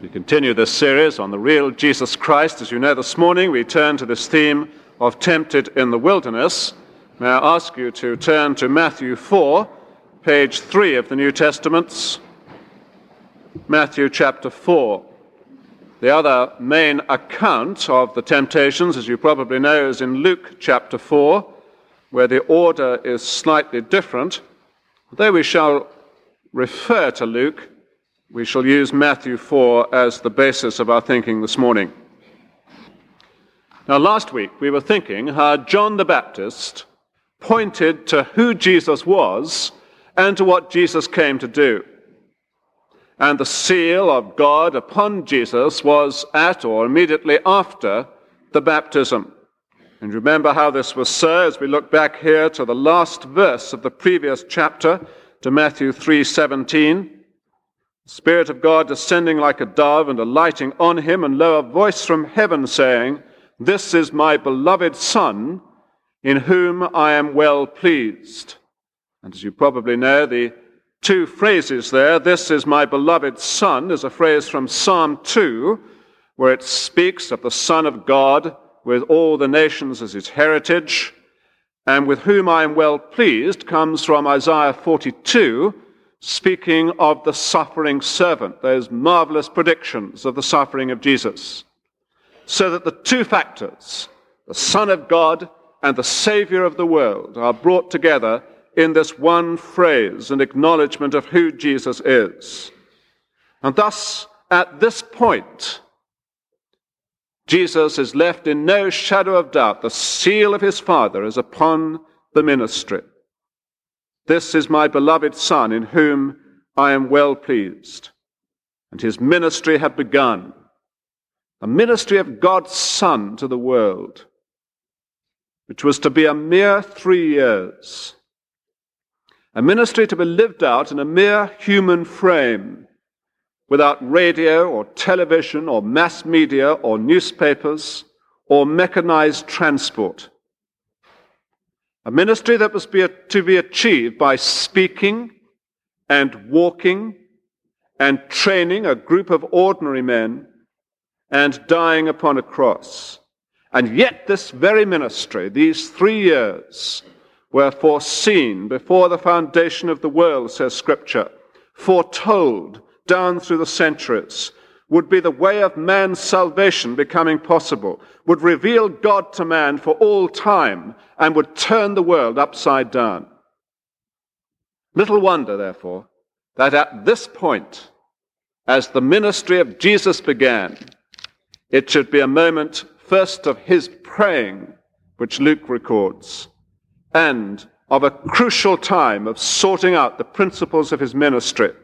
We continue this series on the real Jesus Christ. As you know, this morning we turn to this theme of tempted in the wilderness. May I ask you to turn to Matthew 4, page 3 of the New Testaments. Matthew chapter 4. The other main account of the temptations, as you probably know, is in Luke chapter 4, where the order is slightly different. Though we shall refer to Luke, we shall use Matthew 4 as the basis of our thinking this morning. Now, last week we were thinking how John the Baptist pointed to who Jesus was and to what Jesus came to do. And the seal of God upon Jesus was at or immediately after the baptism. And remember how this was so as we look back here to the last verse of the previous chapter, to Matthew 3:17. The Spirit of God descending like a dove and alighting on him, and lo, a voice from heaven saying, "This is my beloved Son, in whom I am well pleased." And as you probably know, the two phrases there, "This is my beloved Son," is a phrase from Psalm 2, where it speaks of the Son of God with all the nations as his heritage, and "with whom I am well pleased" comes from Isaiah 42, speaking of the suffering servant, those marvelous predictions of the suffering of Jesus. So that the two factors, the Son of God and the Savior of the world, are brought together in this one phrase, an acknowledgement of who Jesus is. And thus, at this point, Jesus is left in no shadow of doubt. The seal of his Father is upon the ministry. "This is my beloved Son, in whom I am well pleased." And his ministry had begun. The ministry of God's Son to the world, which was to be a mere 3 years. A ministry to be lived out in a mere human frame, without radio or television or mass media or newspapers or mechanized transport. A ministry that was to be achieved by speaking and walking and training a group of ordinary men and dying upon a cross. And yet this very ministry, these 3 years, were foreseen before the foundation of the world, says Scripture, foretold down through the centuries, would be the way of man's salvation becoming possible, would reveal God to man for all time, and would turn the world upside down. Little wonder, therefore, that at this point, as the ministry of Jesus began, it should be a moment first of his praying, which Luke records, and of a crucial time of sorting out the principles of his ministry.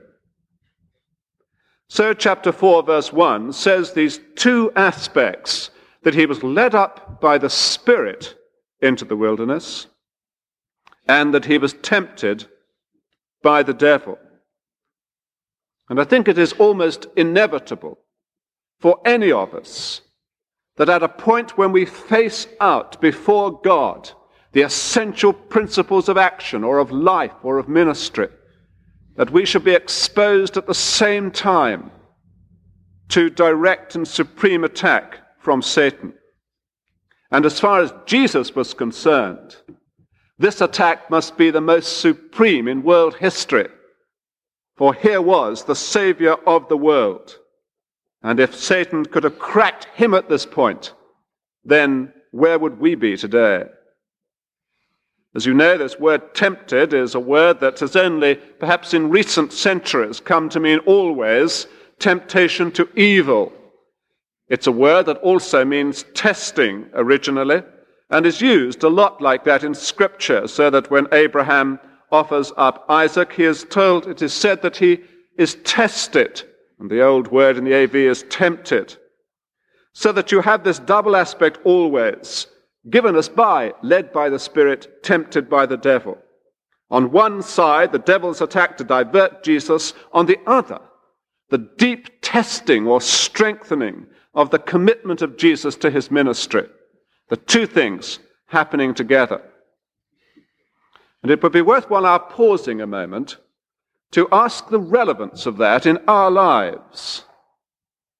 So chapter 4, verse 1 says these two aspects, that he was led up by the Spirit into the wilderness, and that he was tempted by the devil. And I think it is almost inevitable for any of us that at a point when we face out before God the essential principles of action or of life or of ministry, that we should be exposed at the same time to direct and supreme attack from Satan. And as far as Jesus was concerned, this attack must be the most supreme in world history. For here was the Savior of the world. And if Satan could have cracked him at this point, then where would we be today? As you know, this word tempted is a word that has only, perhaps in recent centuries, come to mean always temptation to evil. It's a word that also means testing originally, and is used a lot like that in Scripture, so that when Abraham offers up Isaac, it is said that he is tested, and the old word in the AV is tempted. So that you have this double aspect always, given us led by the Spirit, tempted by the devil. On one side, the devil's attack to divert Jesus. On the other, the deep testing or strengthening of the commitment of Jesus to his ministry. The two things happening together. And it would be worthwhile our pausing a moment to ask the relevance of that in our lives.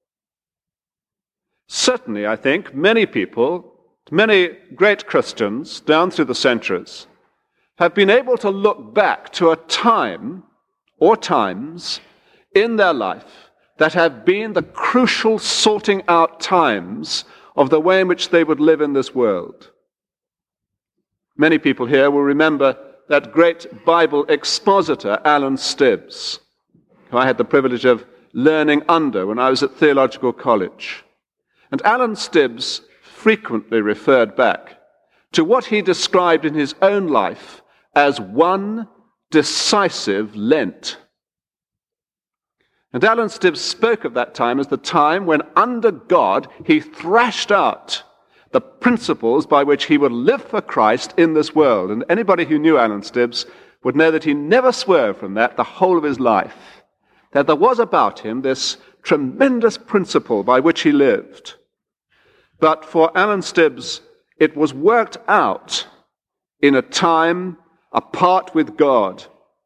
Certainly, I think, many people, many great Christians down through the centuries, have been able to look back to a time or times in their life that have been the crucial sorting out times of the way in which they would live in this world. Many people here will remember that great Bible expositor, Alan Stibbs, who I had the privilege of learning under when I was at theological college. And Alan Stibbs frequently referred back to what he described in his own life as one decisive Lent. And Alan Stibbs spoke of that time as the time when, under God, he thrashed out the principles by which he would live for Christ in this world. And anybody who knew Alan Stibbs would know that he never swerved from that the whole of his life, that there was about him this tremendous principle by which he lived. But for Alan Stibbs, it was worked out in a time apart with God.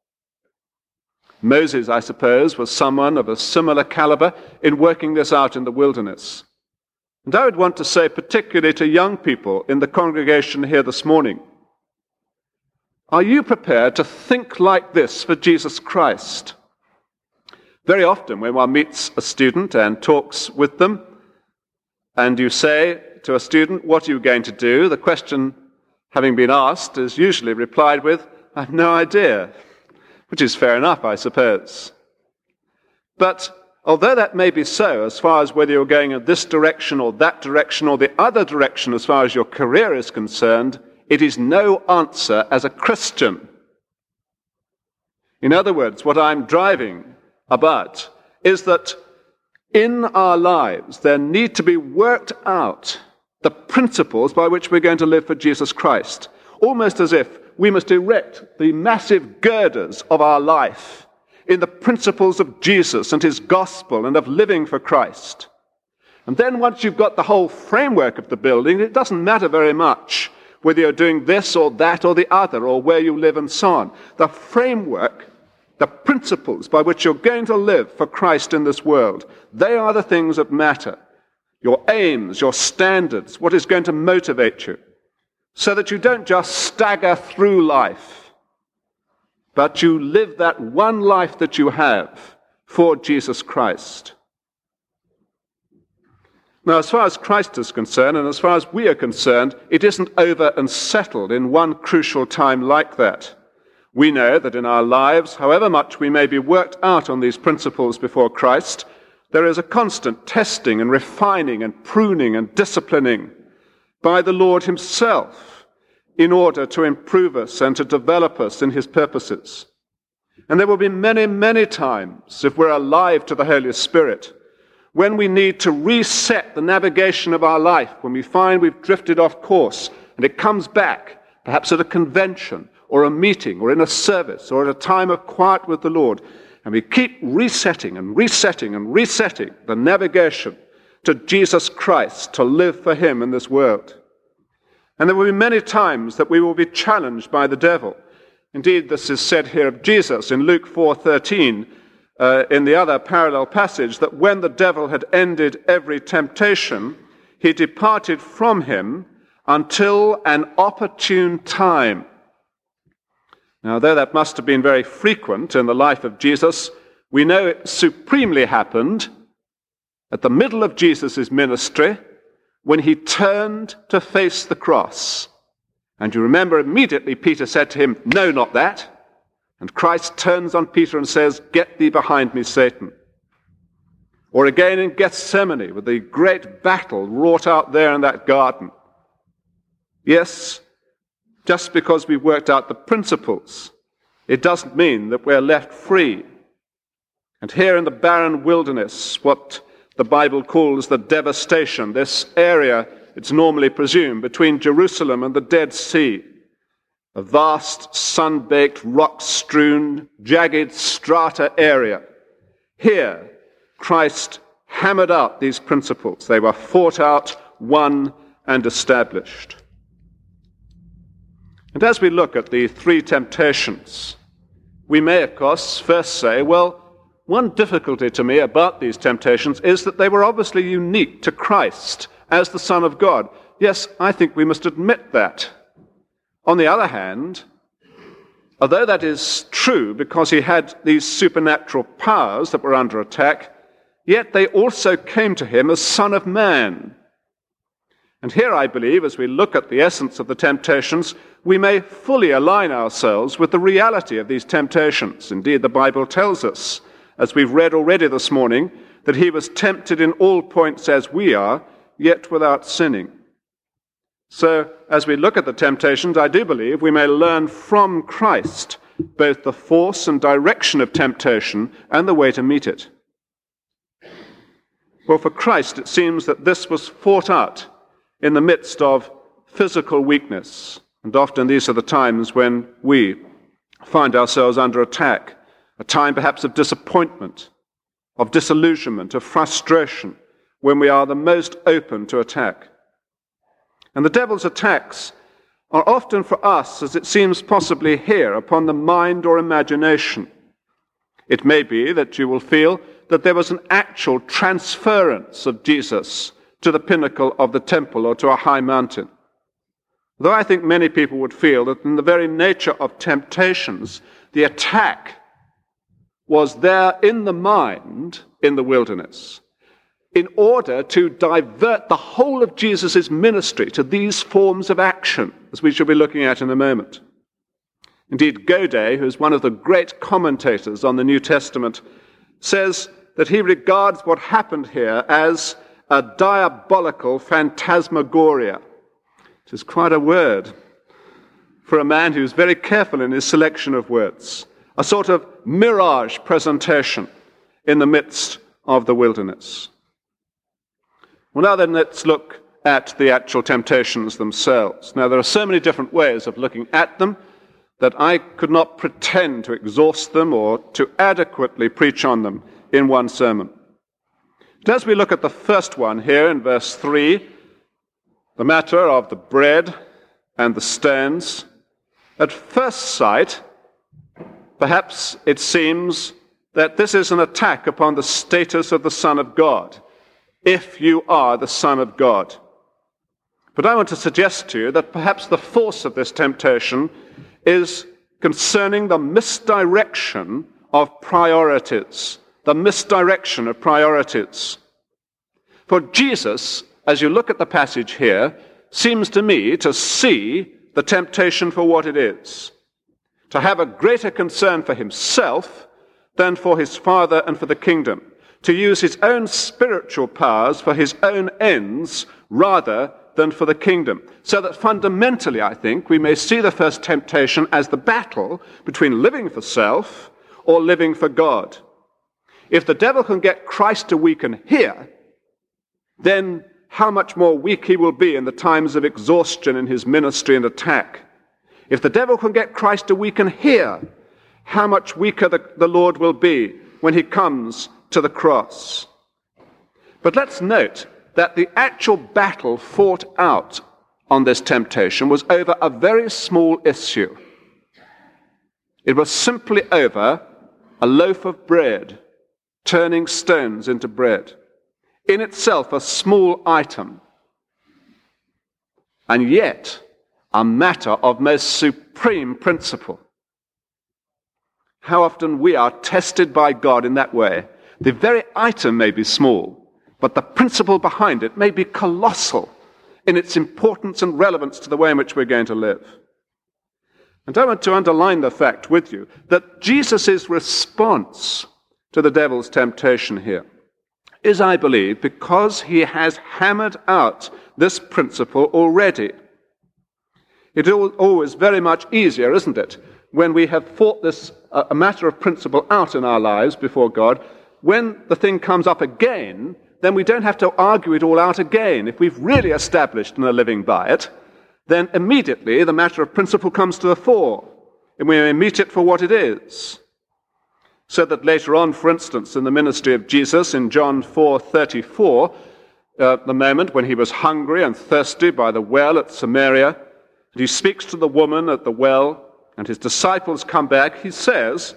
Moses, I suppose, was someone of a similar caliber in working this out in the wilderness. And I would want to say, particularly to young people in the congregation here this morning, are you prepared to think like this for Jesus Christ? Very often when one meets a student and talks with them, and you say to a student, what are you going to do? The question, having been asked, is usually replied with, I have no idea, which is fair enough, I suppose. But although that may be so, as far as whether you're going in this direction or that direction or the other direction as far as your career is concerned, it is no answer as a Christian. In other words, what I'm driving about is that in our lives there need to be worked out the principles by which we're going to live for Jesus Christ, almost as if we must erect the massive girders of our life in the principles of Jesus and his gospel and of living for Christ. And then once you've got the whole framework of the building, it doesn't matter very much whether you're doing this or that or the other or where you live and so on. The framework, the principles by which you're going to live for Christ in this world, they are the things that matter. Your aims, your standards, what is going to motivate you, so that you don't just stagger through life, but you live that one life that you have for Jesus Christ. Now, as far as Christ is concerned, and as far as we are concerned, it isn't over and settled in one crucial time like that. We know that in our lives, however much we may be worked out on these principles before Christ, there is a constant testing and refining and pruning and disciplining by the Lord himself in order to improve us and to develop us in his purposes. And there will be many, many times, if we're alive to the Holy Spirit, when we need to reset the navigation of our life, when we find we've drifted off course and it comes back, perhaps at a convention or a meeting or in a service or at a time of quiet with the Lord, and we keep resetting and resetting and resetting the navigation to Jesus Christ to live for him in this world. And there will be many times that we will be challenged by the devil. Indeed, this is said here of Jesus in Luke 4:13, in the other parallel passage, that when the devil had ended every temptation, he departed from him until an opportune time. Now, though that must have been very frequent in the life of Jesus, we know it supremely happened at the middle of Jesus' ministry when he turned to face the cross. And you remember immediately Peter said to him, "No, not that." And Christ turns on Peter and says, "Get thee behind me, Satan." Or again in Gethsemane with the great battle wrought out there in that garden. Yes, just because we've worked out the principles, it doesn't mean that we're left free. And here in the barren wilderness, what the Bible calls the devastation, this area, it's normally presumed, between Jerusalem and the Dead Sea, a vast, sun-baked, rock-strewn, jagged strata area. Here, Christ hammered out these principles. They were fought out, won, and established. And as we look at the three temptations, we may, of course, first say, well, One difficulty to me about these temptations is that they were obviously unique to Christ as the Son of God. Yes, I think we must admit that. On the other hand, although that is true because he had these supernatural powers that were under attack, yet they also came to him as Son of Man. And here I believe, as we look at the essence of the temptations, we may fully align ourselves with the reality of these temptations. Indeed, the Bible tells us, as we've read already this morning, that he was tempted in all points as we are, yet without sinning. So, as we look at the temptations, I do believe we may learn from Christ both the force and direction of temptation and the way to meet it. Well, for Christ, it seems that this was fought out in the midst of physical weakness. And often these are the times when we find ourselves under attack, a time perhaps of disappointment, of disillusionment, of frustration, when we are the most open to attack. And the devil's attacks are often for us, as it seems possibly here, upon the mind or imagination. It may be that you will feel that there was an actual transference of Jesus to the pinnacle of the temple or to a high mountain. Though I think many people would feel that in the very nature of temptations, the attack was there in the mind in the wilderness, in order to divert the whole of Jesus' ministry to these forms of action, as we shall be looking at in a moment. Indeed, Godet, who is one of the great commentators on the New Testament, says that he regards what happened here as a diabolical phantasmagoria, which is quite a word for a man who's very careful in his selection of words, a sort of mirage presentation in the midst of the wilderness. Well, now then, let's look at the actual temptations themselves. Now, there are so many different ways of looking at them that I could not pretend to exhaust them or to adequately preach on them in one sermon. But as we look at the first one here in verse 3, the matter of the bread and the stones, at first sight, perhaps it seems that this is an attack upon the status of the Son of God, if you are the Son of God. But I want to suggest to you that perhaps the force of this temptation is concerning the misdirection of priorities. The misdirection of priorities. For Jesus, as you look at the passage here, seems to me to see the temptation for what it is, to have a greater concern for himself than for his Father and for the kingdom, to use his own spiritual powers for his own ends rather than for the kingdom. So that fundamentally, I think, we may see the first temptation as the battle between living for self or living for God. If the devil can get Christ to weaken here, then how much more weak he will be in the times of exhaustion in his ministry and attack. If the devil can get Christ to weaken here, how much weaker the Lord will be when he comes to the cross. But let's note that the actual battle fought out on this temptation was over a very small issue. It was simply over a loaf of bread, turning stones into bread. In itself a small item, and yet a matter of most supreme principle. How often we are tested by God in that way. The very item may be small, but the principle behind it may be colossal in its importance and relevance to the way in which we're going to live. And I want to underline the fact with you that Jesus' response to the devil's temptation here is, I believe, because he has hammered out this principle already. It is always very much easier, isn't it, when we have fought this a matter of principle out in our lives before God. When the thing comes up again, then we don't have to argue it all out again. If we've really established and are living by it, then immediately the matter of principle comes to the fore, and we may meet it for what it is. So that later on, for instance, in the ministry of Jesus in John 4:34, the moment when he was hungry and thirsty by the well at Samaria, and he speaks to the woman at the well, and his disciples come back, he says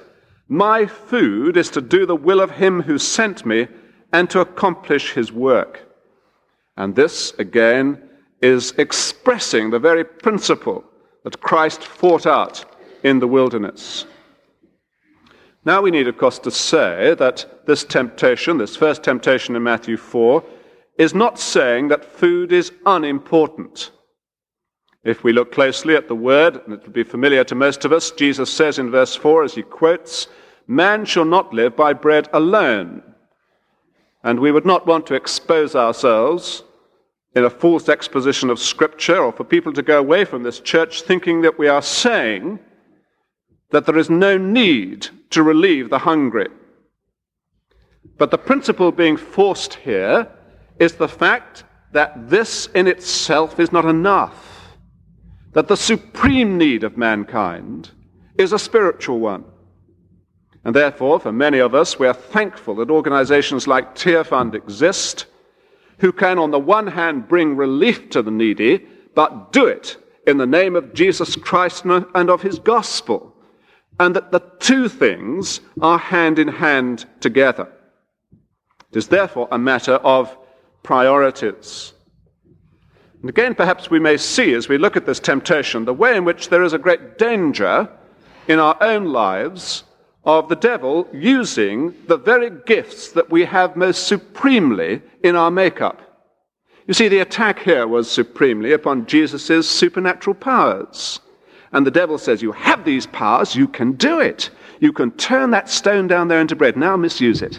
My food is to do the will of him who sent me and to accomplish his work. And this, again, is expressing the very principle that Christ fought out in the wilderness. Now we need, of course, to say that this temptation, this first temptation in Matthew 4, is not saying that food is unimportant. If we look closely at the word, and it will be familiar to most of us, Jesus says in verse 4, as he quotes, "Man shall not live by bread alone." And we would not want to expose ourselves in a false exposition of Scripture, or for people to go away from this church thinking that we are saying that there is no need to relieve the hungry. But the principle being forced here is the fact that this in itself is not enough, that the supreme need of mankind is a spiritual one. And therefore, for many of us, we are thankful that organizations like Tear Fund exist, who can, on the one hand, bring relief to the needy, but do it in the name of Jesus Christ and of his gospel, and that the two things are hand in hand together. It is therefore a matter of priorities. And again, perhaps we may see, as we look at this temptation, the way in which there is a great danger in our own lives of the devil using the very gifts that we have most supremely in our makeup. You see, the attack here was supremely upon Jesus' supernatural powers. And the devil says, you have these powers, you can do it. You can turn that stone down there into bread. Now misuse it.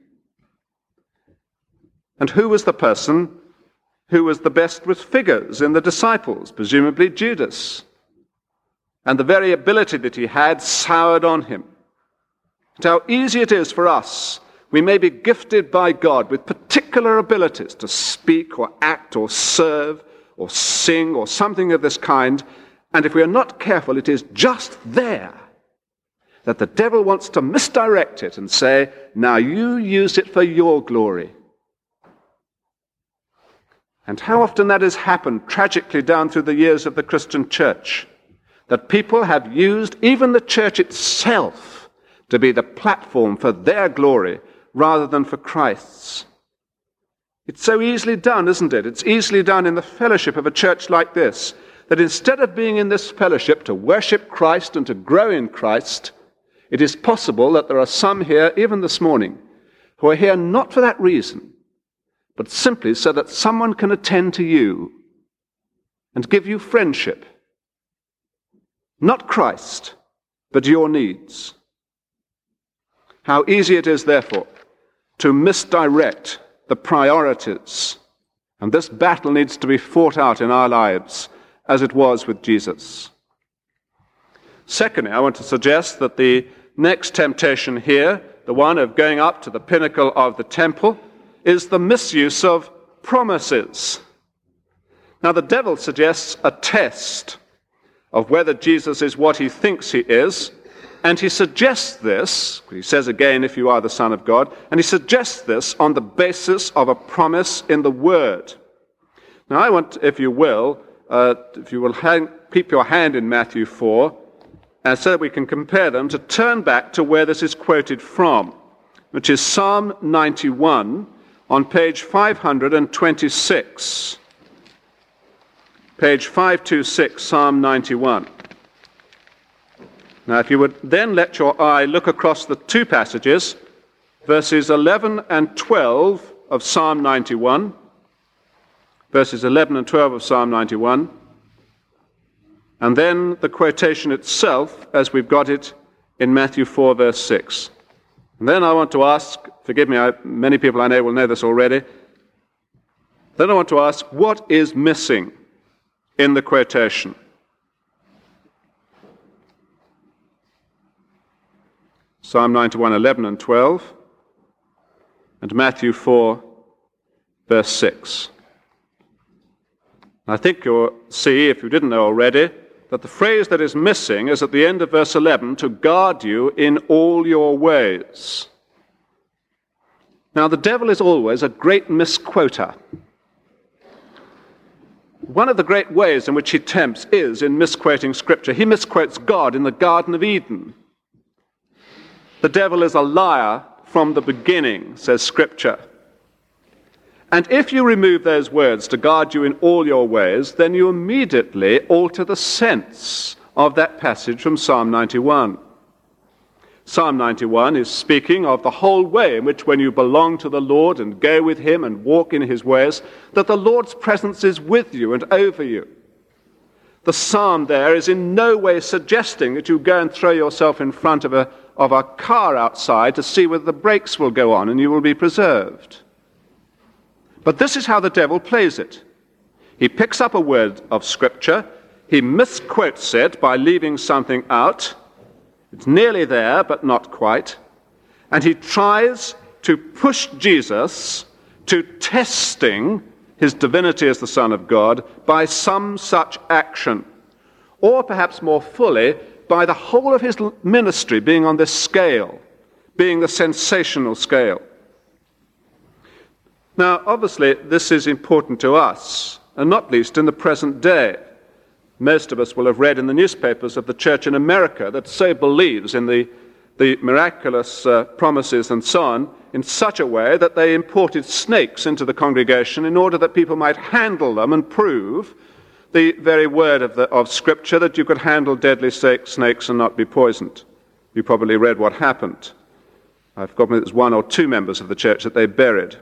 And who was the person who was the best with figures in the disciples? Presumably Judas. And the very ability that he had soured on him. And how easy it is for us. We may be gifted by God with particular abilities to speak or act or serve or sing or something of this kind. And if we are not careful, it is just there that the devil wants to misdirect it and say, now you use it for your glory. And how often that has happened tragically down through the years of the Christian church, that people have used even the church itself to be the platform for their glory rather than for Christ's. It's so easily done, isn't it? It's easily done in the fellowship of a church like this, that instead of being in this fellowship to worship Christ and to grow in Christ, it is possible that there are some here, even this morning, who are here not for that reason, but simply so that someone can attend to you and give you friendship. Not Christ, but your needs. How easy it is, therefore, to misdirect the priorities. And this battle needs to be fought out in our lives, as it was with Jesus. Secondly, I want to suggest that the next temptation here, the one of going up to the pinnacle of the temple, is the misuse of promises. Now, the devil suggests a test of whether Jesus is what he thinks he is, and he suggests this, he says again, if you are the Son of God, and he suggests this on the basis of a promise in the Word. Now, I want, if you will keep your hand in Matthew 4, and so that we can compare them, to turn back to where this is quoted from, which is Psalm 91 on page 526. Page 526, Psalm 91. Now, if you would then let your eye look across the two passages, verses 11 and 12 of Psalm 91, verses 11 and 12 of Psalm 91, and then the quotation itself as we've got it in Matthew 4, verse 6. And then I want to ask, forgive me, many people I know will know this already, then I want to ask, what is missing in the quotation? Psalm 91, 11 and 12, and Matthew 4, verse 6. I think you'll see, if you didn't know already, that the phrase that is missing is at the end of verse 11, to guard you in all your ways. Now, the devil is always a great misquoter. One of the great ways in which he tempts is in misquoting Scripture. He misquotes God in the Garden of Eden. The devil is a liar from the beginning, says Scripture. And if you remove those words, to guard you in all your ways, then you immediately alter the sense of that passage from Psalm 91. Psalm 91 is speaking of the whole way in which when you belong to the Lord and go with him and walk in his ways, that the Lord's presence is with you and over you. The psalm there is in no way suggesting that you go and throw yourself in front of a car outside to see whether the brakes will go on and you will be preserved. But this is how the devil plays it. He picks up a word of Scripture, he misquotes it by leaving something out. It's nearly there, but not quite. And he tries to push Jesus to testing his divinity as the Son of God by some such action. Or perhaps more fully, by the whole of his ministry being on this scale, being the sensational scale. Now, obviously, this is important to us, and not least in the present day. Most of us will have read in the newspapers of the church in America that so believes in the miraculous promises and so on in such a way that they imported snakes into the congregation in order that people might handle them and prove the very word of Scripture that you could handle deadly snakes and not be poisoned. You probably read what happened. I've forgotten if it was one or two members of the church that they buried.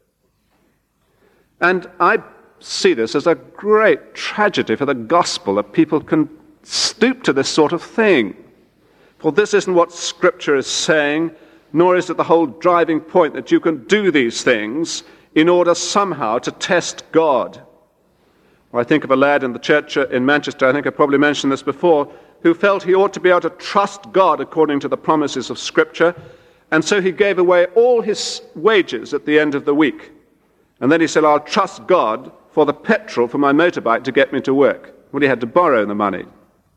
And I see this as a great tragedy for the gospel, that people can stoop to this sort of thing. For this isn't what Scripture is saying, nor is it the whole driving point that you can do these things in order somehow to test God. Well, I think of a lad in the church in Manchester, I think I probably mentioned this before, who felt he ought to be able to trust God according to the promises of Scripture, and so he gave away all his wages at the end of the week. And then he said, I'll trust God for the petrol for my motorbike to get me to work. Well, he had to borrow the money.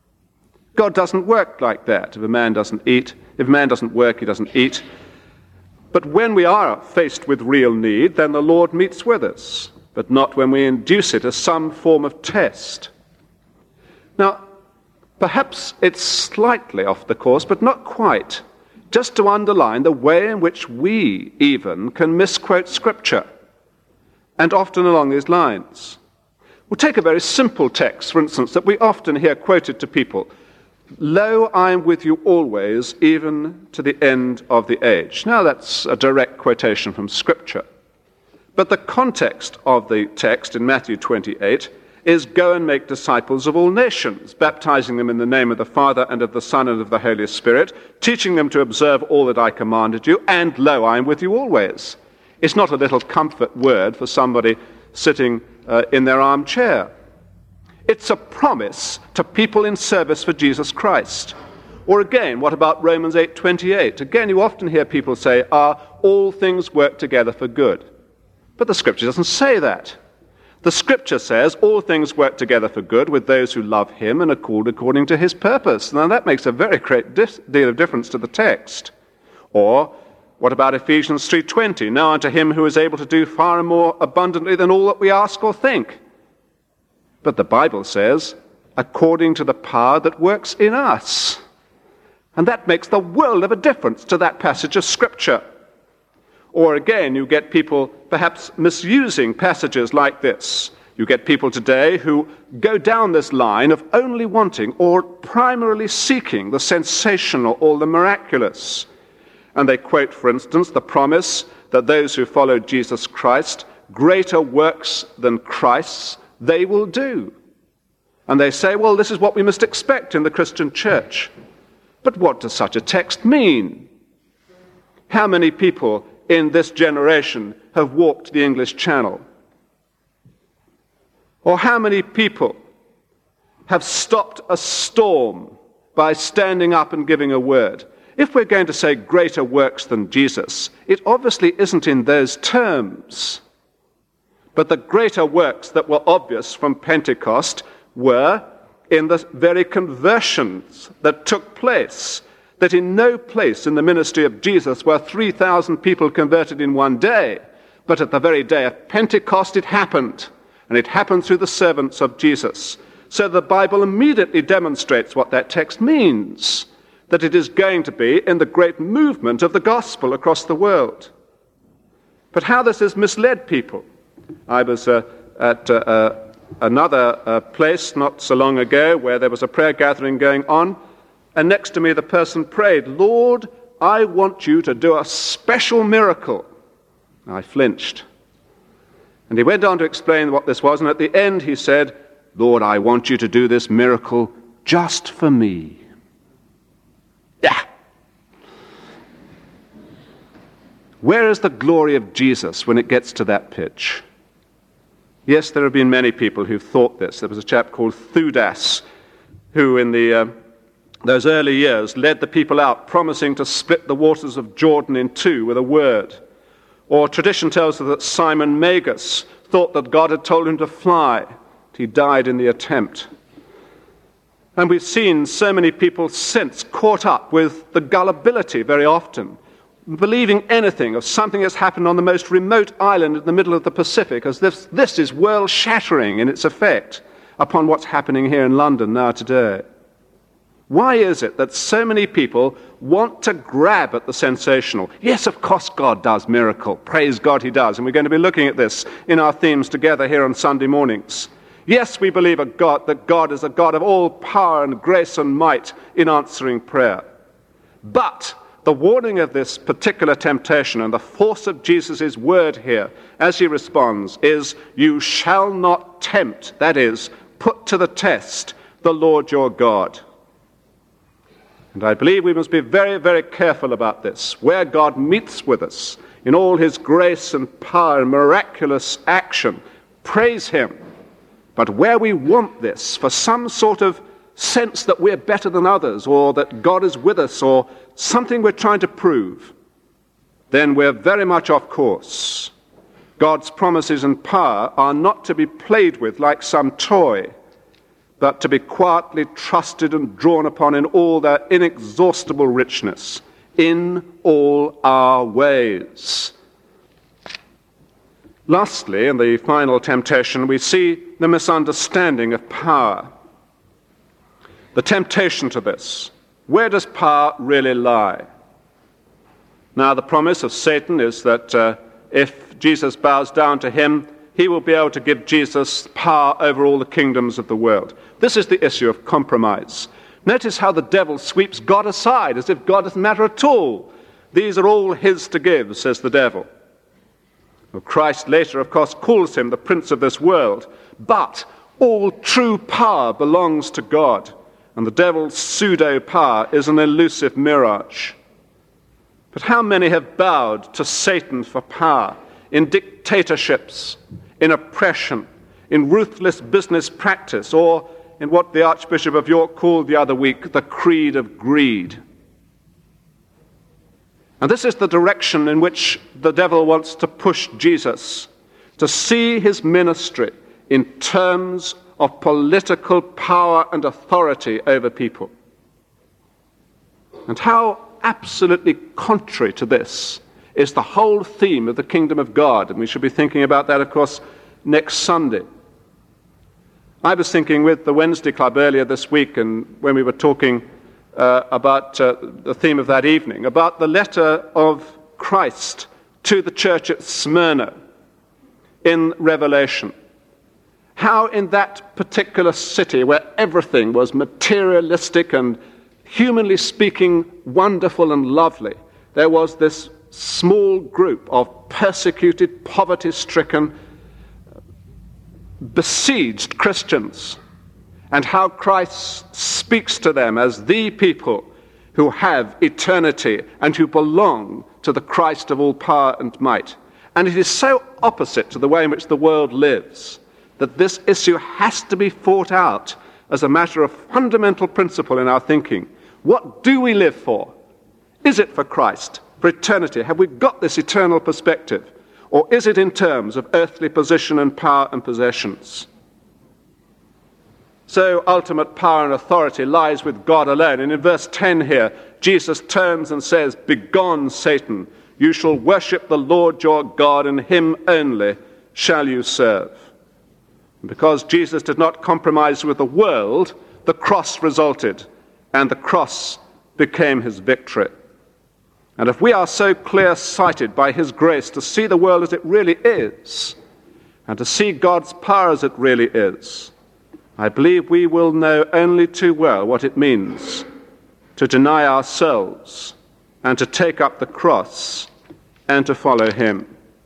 God doesn't work like that. If a man doesn't work, he doesn't eat. But when we are faced with real need, then the Lord meets with us, but not when we induce it as some form of test. Now, perhaps it's slightly off the course, but not quite, just to underline the way in which we even can misquote Scripture. And often along these lines. We'll take a very simple text, for instance, that we often hear quoted to people. Lo, I am with you always, even to the end of the age. Now that's a direct quotation from Scripture. But the context of the text in Matthew 28 is go and make disciples of all nations, baptizing them in the name of the Father and of the Son and of the Holy Spirit, teaching them to observe all that I commanded you, and lo, I am with you always. It's not a little comfort word for somebody sitting in their armchair. It's a promise to people in service for Jesus Christ. Or again, what about Romans 8:28? Again, you often hear people say, all things work together for good. But the Scripture doesn't say that. The Scripture says all things work together for good with those who love him and are called according to his purpose. Now that makes a very great deal of difference to the text. Or what about Ephesians 3:20? Now unto him who is able to do far and more abundantly than all that we ask or think. But the Bible says, according to the power that works in us. And that makes the world of a difference to that passage of Scripture. Or again, you get people perhaps misusing passages like this. You get people today who go down this line of only wanting or primarily seeking the sensational or the miraculous. And they quote, for instance, the promise that those who follow Jesus Christ, greater works than Christ's, they will do. And they say, well, this is what we must expect in the Christian church. But what does such a text mean? How many people in this generation have walked the English Channel? Or how many people have stopped a storm by standing up and giving a word? If we're going to say greater works than Jesus, it obviously isn't in those terms. But the greater works that were obvious from Pentecost were in the very conversions that took place, that in no place in the ministry of Jesus were 3,000 people converted in one day, but at the very day of Pentecost it happened, and it happened through the servants of Jesus. So the Bible immediately demonstrates what that text means. that it is going to be in the great movement of the gospel across the world. But how this has misled people. I was at another place not so long ago where there was a prayer gathering going on, and next to me the person prayed, "Lord, I want you to do a special miracle." I flinched. And he went on to explain what this was, and at the end he said, "Lord, I want you to do this miracle just for me." Yeah. Where is the glory of Jesus when it gets to that pitch? Yes, there have been many people who've thought this. There was a chap called Theudas who in those early years led the people out, promising to split the waters of Jordan in two with a word. Or tradition tells us that Simon Magus thought that God had told him to fly. He died in the attempt. And we've seen so many people since caught up with the gullibility very often, believing anything of something that's happened on the most remote island in the middle of the Pacific, as this is world-shattering in its effect upon what's happening here in London now today. Why is it that so many people want to grab at the sensational? Yes, of course God does miracle. Praise God he does. And we're going to be looking at this in our themes together here on Sunday mornings. Yes, we believe that God is a God of all power and grace and might in answering prayer. But the warning of this particular temptation and the force of Jesus' word here as he responds is, "You shall not tempt," that is, put to the test, "the Lord your God." And I believe we must be very, very careful about this. Where God meets with us in all his grace and power and miraculous action, praise him. But where we want this for some sort of sense that we're better than others, or that God is with us, or something we're trying to prove, then we're very much off course. God's promises and power are not to be played with like some toy, but to be quietly trusted and drawn upon in all their inexhaustible richness, in all our ways. Lastly, in the final temptation, we see the misunderstanding of power. The temptation to this. Where does power really lie? Now, the promise of Satan is that if Jesus bows down to him, he will be able to give Jesus power over all the kingdoms of the world. This is the issue of compromise. Notice how the devil sweeps God aside, as if God doesn't matter at all. These are all his to give, says the devil. Well, Christ later, of course, calls him the prince of this world. But all true power belongs to God, and the devil's pseudo-power is an elusive mirage. But how many have bowed to Satan for power in dictatorships, in oppression, in ruthless business practice, or in what the Archbishop of York called the other week, the creed of greed? And this is the direction in which the devil wants to push Jesus, to see his ministry in terms of political power and authority over people. And how absolutely contrary to this is the whole theme of the kingdom of God. And we should be thinking about that, of course, next Sunday. I was thinking with the Wednesday Club earlier this week, and when we were talking about the theme of that evening, about the letter of Christ to the church at Smyrna in Revelation. How in that particular city, where everything was materialistic and, humanly speaking, wonderful and lovely, there was this small group of persecuted, poverty-stricken, besieged Christians, and how Christ speaks to them as the people who have eternity and who belong to the Christ of all power and might. And it is so opposite to the way in which the world lives that this issue has to be fought out as a matter of fundamental principle in our thinking. What do we live for? Is it for Christ, for eternity? Have we got this eternal perspective? Or is it in terms of earthly position and power and possessions? So ultimate power and authority lies with God alone. And in verse 10 here, Jesus turns and says, "Begone, Satan, you shall worship the Lord your God, and him only shall you serve." And because Jesus did not compromise with the world, the cross resulted. And the cross became his victory. And if we are so clear-sighted by his grace to see the world as it really is, and to see God's power as it really is, I believe we will know only too well what it means to deny ourselves and to take up the cross and to follow him.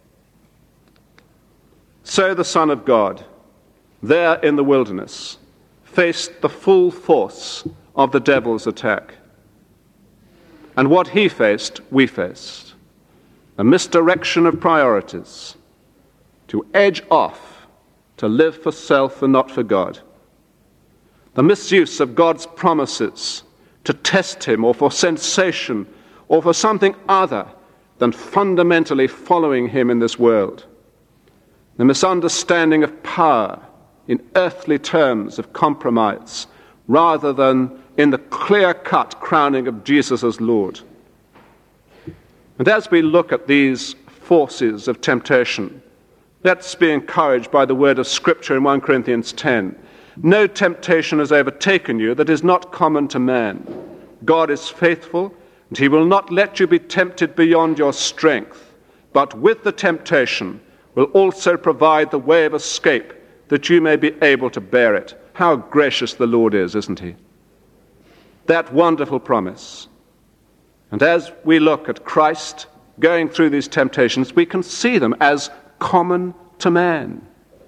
So the Son of God, there in the wilderness, faced the full force of the devil's attack. And what he faced, we faced. A misdirection of priorities, to edge off, to live for self and not for God. The misuse of God's promises to test him or for sensation or for something other than fundamentally following him in this world. The misunderstanding of power in earthly terms of compromise rather than in the clear-cut crowning of Jesus as Lord. And as we look at these forces of temptation, let's be encouraged by the word of Scripture in 1 Corinthians 10. No temptation has overtaken you that is not common to man. God is faithful, and he will not let you be tempted beyond your strength, but with the temptation will also provide the way of escape that you may be able to bear it. How gracious the Lord is, isn't he? That wonderful promise. And as we look at Christ going through these temptations, we can see them as common to man.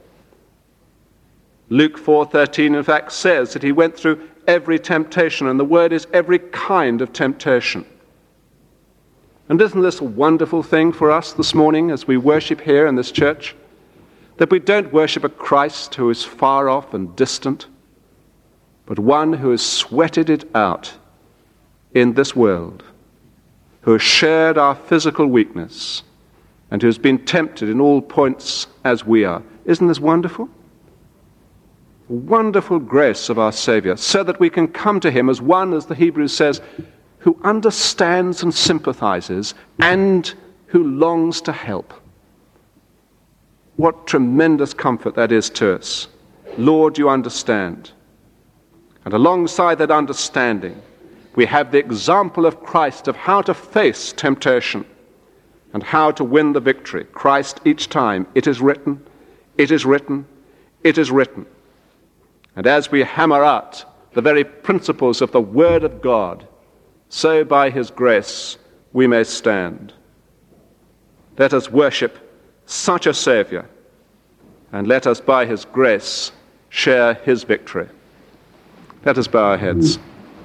Luke 4:13, in fact, says that he went through every temptation, and the word is every kind of temptation. And isn't this a wonderful thing for us this morning as we worship here in this church? That we don't worship a Christ who is far off and distant, but one who has sweated it out in this world, who has shared our physical weakness, and who has been tempted in all points as we are. Isn't this wonderful? Wonderful grace of our Savior, so that we can come to him as one, as the Hebrews says, who understands and sympathizes and who longs to help. What tremendous comfort that is to us. Lord, you understand. And alongside that understanding, we have the example of Christ of how to face temptation and how to win the victory. Christ each time, it is written, it is written, it is written. And as we hammer out the very principles of the Word of God, so by his grace we may stand. Let us worship such a Savior, and let us by his grace share his victory. Let us bow our heads.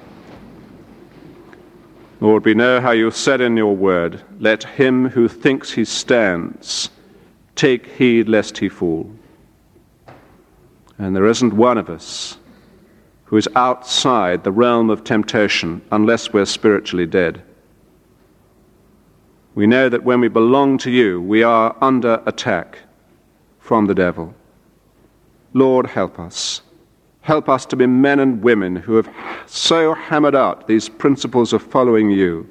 Lord, we know how you said in your word, let him who thinks he stands take heed lest he fall. And there isn't one of us who is outside the realm of temptation unless we're spiritually dead. We know that when we belong to you, we are under attack from the devil. Lord, help us. Help us to be men and women who have so hammered out these principles of following you,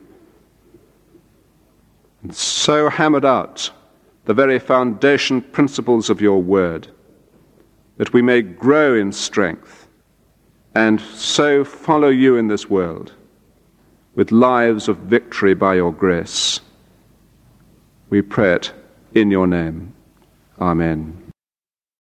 and so hammered out the very foundation principles of your word, that we may grow in strength and so follow you in this world with lives of victory by your grace. We pray it in your name. Amen.